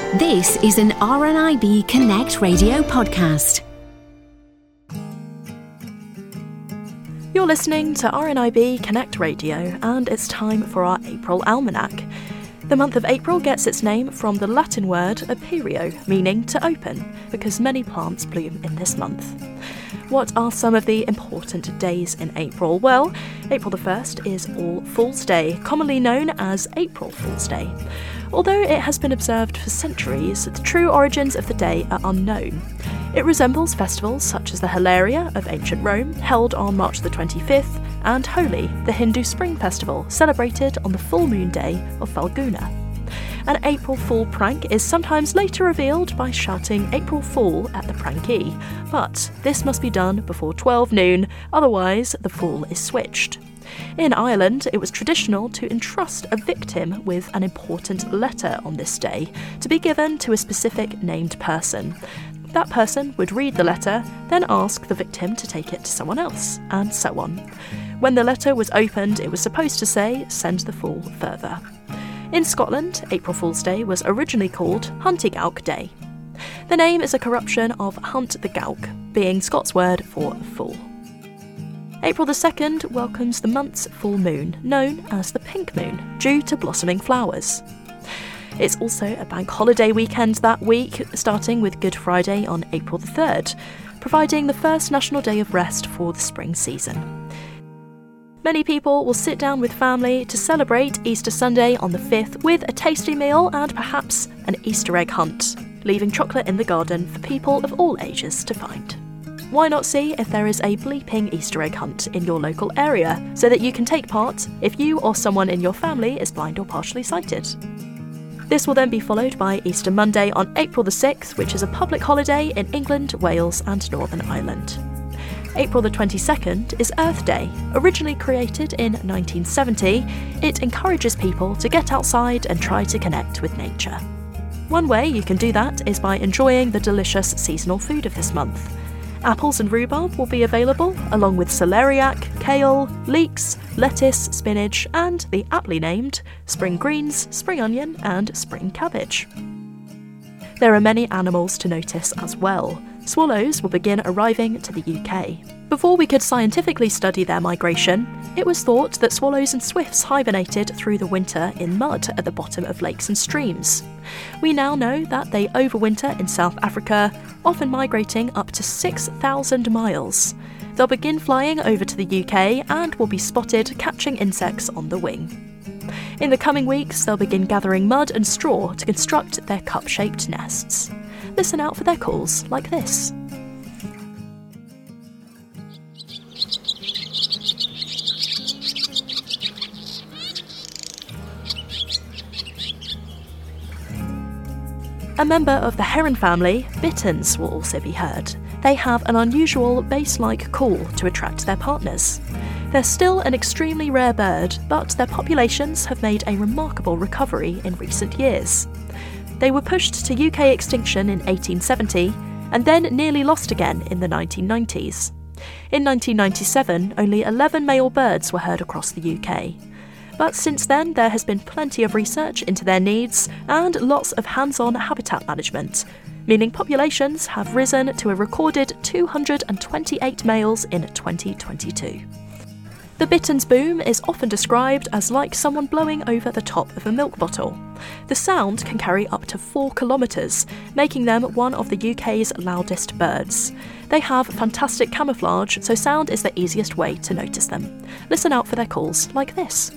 This is an RNIB Connect radio podcast. You're listening to RNIB Connect Radio, and it's time for our April Almanac. The month of April gets its name from the Latin word aperio, meaning to open, because many plants bloom in this month. What are some of the important days in April? Well, April the 1st is All Fool's Day, commonly known as April Fool's Day. Although it has been observed for centuries, the true origins of the day are unknown. It resembles festivals such as the Hilaria of ancient Rome, held on March the 25th, and Holi, the Hindu spring festival, celebrated on the full moon day of Falguna. An April Fool prank is sometimes later revealed by shouting April Fool at the prankee, but this must be done before 12 noon, otherwise the fool is switched. In Ireland, it was traditional to entrust a victim with an important letter on this day, to be given to a specific named person. That person would read the letter, then ask the victim to take it to someone else, and so on. When the letter was opened, it was supposed to say, "Send the fool further." In Scotland, April Fool's Day was originally called Huntigauk Day. The name is a corruption of Hunt the Gauk, being Scots word for fool. April the 2nd welcomes the month's full moon, known as the pink moon, due to blossoming flowers. It's also a bank holiday weekend that week, starting with Good Friday on April the 3rd, providing the first national day of rest for the spring season. Many people will sit down with family to celebrate Easter Sunday on the 5th with a tasty meal and perhaps an Easter egg hunt, leaving chocolate in the garden for people of all ages to find. Why not see if there is a bleeping Easter egg hunt in your local area, so that you can take part if you or someone in your family is blind or partially sighted? This will then be followed by Easter Monday on April the 6th, which is a public holiday in England, Wales and Northern Ireland. April the 22nd is Earth Day. Originally created in 1970, it encourages people to get outside and try to connect with nature. One way you can do that is by enjoying the delicious seasonal food of this month. Apples and rhubarb will be available, along with celeriac, kale, leeks, lettuce, spinach, and the aptly named spring greens, spring onion, and spring cabbage. There are many animals to notice as well. Swallows will begin arriving to the UK. Before we could scientifically study their migration, it was thought that swallows and swifts hibernated through the winter in mud at the bottom of lakes and streams. We now know that they overwinter in South Africa, often migrating up to 6,000 miles. They'll begin flying over to the UK and will be spotted catching insects on the wing. In the coming weeks, they'll begin gathering mud and straw to construct their cup-shaped nests. Listen out for their calls like this. A member of the heron family, bitterns, will also be heard. They have an unusual bass-like call to attract their partners. They're still an extremely rare bird, but their populations have made a remarkable recovery in recent years. They were pushed to UK extinction in 1870 and then nearly lost again in the 1990s. In 1997, only 11 male birds were heard across the UK. But since then, there has been plenty of research into their needs and lots of hands-on habitat management, meaning populations have risen to a recorded 228 males in 2022. The bitterns' boom is often described as like someone blowing over the top of a milk bottle. The sound can carry up to 4 kilometres, making them one of the UK's loudest birds. They have fantastic camouflage, so sound is the easiest way to notice them. Listen out for their calls like this.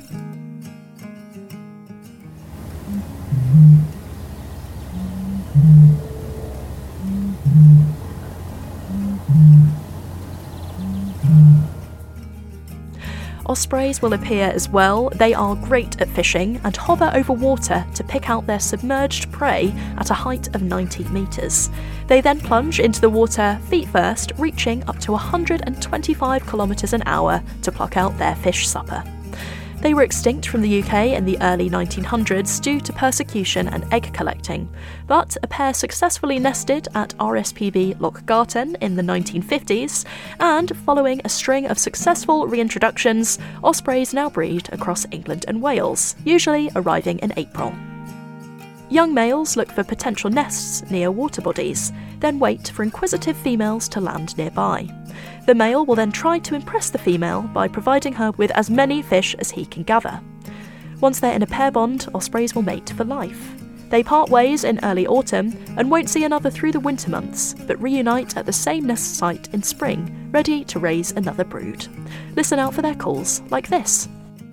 Ospreys will appear as well. They are great at fishing and hover over water to pick out their submerged prey at a height of 90 metres. They then plunge into the water feet first, reaching up to 125 kilometres an hour to pluck out their fish supper. They were extinct from the UK in the early 1900s due to persecution and egg collecting, but a pair successfully nested at RSPB Lochgarten in the 1950s, and following a string of successful reintroductions, ospreys now breed across England and Wales, usually arriving in April. Young males look for potential nests near water bodies, then wait for inquisitive females to land nearby. The male will then try to impress the female by providing her with as many fish as he can gather. Once they're in a pair bond, ospreys will mate for life. They part ways in early autumn and won't see another through the winter months, but reunite at the same nest site in spring, ready to raise another brood. Listen out for their calls like this.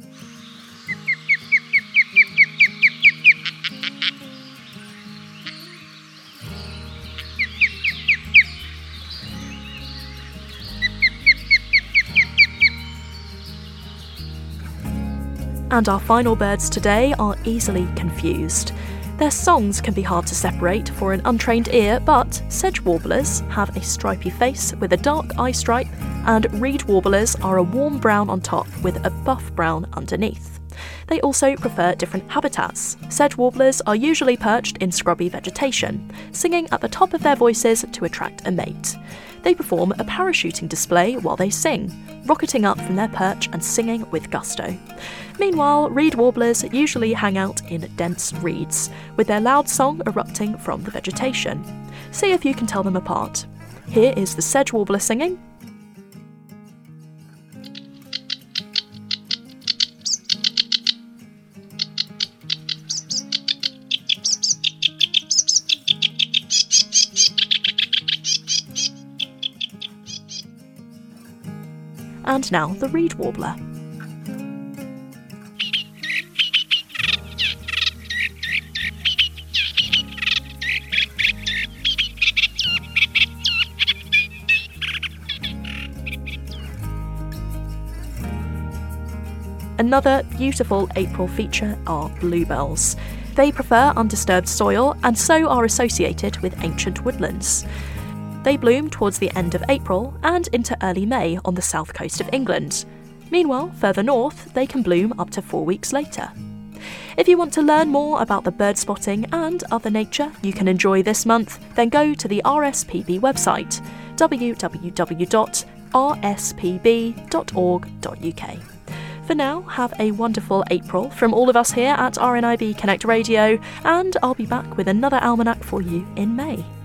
And our final birds today are easily confused. Their songs can be hard to separate for an untrained ear, but sedge warblers have a stripy face with a dark eye stripe, and reed warblers are a warm brown on top with a buff brown underneath. They also prefer different habitats. Sedge warblers are usually perched in scrubby vegetation, singing at the top of their voices to attract a mate. They perform a parachuting display while they sing, rocketing up from their perch and singing with gusto. Meanwhile, reed warblers usually hang out in dense reeds, with their loud song erupting from the vegetation. See if you can tell them apart. Here is the sedge warbler singing. And now the reed warbler. Another beautiful April feature are bluebells. They prefer undisturbed soil and so are associated with ancient woodlands. They bloom towards the end of April and into early May on the south coast of England. Meanwhile, further north, they can bloom up to 4 weeks later. If you want to learn more about the bird spotting and other nature you can enjoy this month, then go to the RSPB website, www.rspb.org.uk. For now, have a wonderful April from all of us here at RNIB Connect Radio, and I'll be back with another almanac for you in May.